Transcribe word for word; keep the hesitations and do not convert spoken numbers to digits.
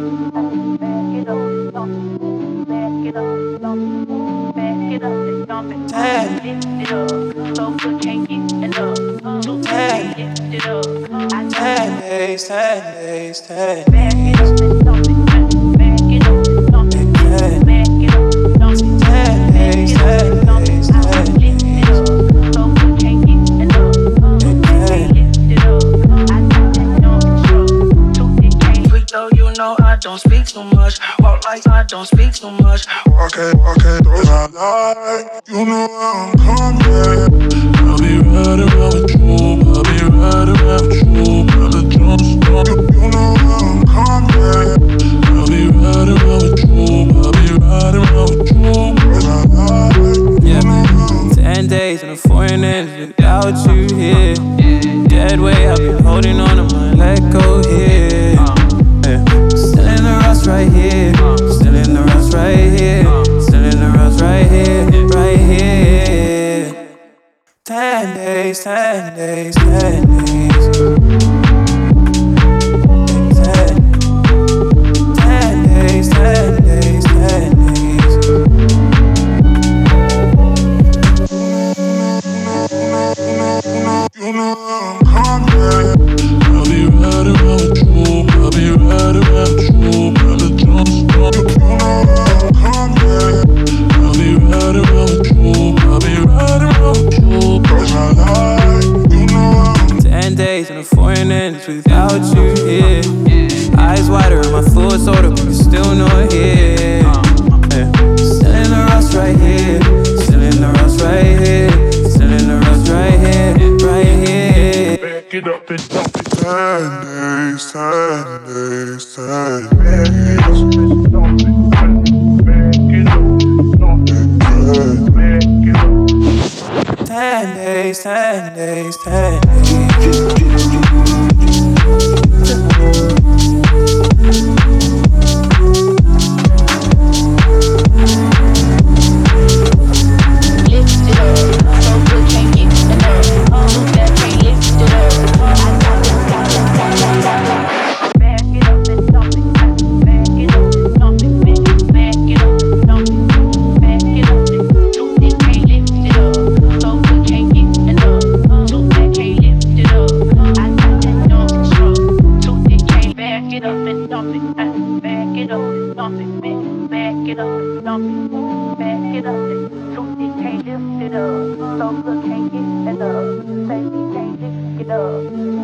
Ten days, ten days, ten days. Don't speak too much, walk like I don't speak too much. Walk it, walk it, those I like. You know I'm coming. I'll be riding around with you. I'll be riding around with you. Brother Jones, you, you know I'm coming. I'll be riding around with you. I'll be riding around with you. Those I like. Yeah, man. Ten days in a foreign land without you here. Dead weight, I've been holding on to my let go here. Still in the rust right here. Still in the rust right here. Still in the rust right here. Right here. Ten days, ten days, ten days. Ten, ten days, ten days, ten days. You know I'm coming. I'll be riding around with you. I'll be riding around with you. Brother Jones, you know I'm coming. I'll be riding around with you. I'll be riding around with you. Cause I like, you know I'm Ten days in a foreign land without you here. Eyes wider and my fluids older, but you're still not here. Still in the rust right here. Still in the rust right here. Still in the rust right here. Right here. back it up and dump it. Ten days, ten days, ten days. Ten days, ten days, ten days. Can't lift it up, so good can't get it up. Say we can't lift it up.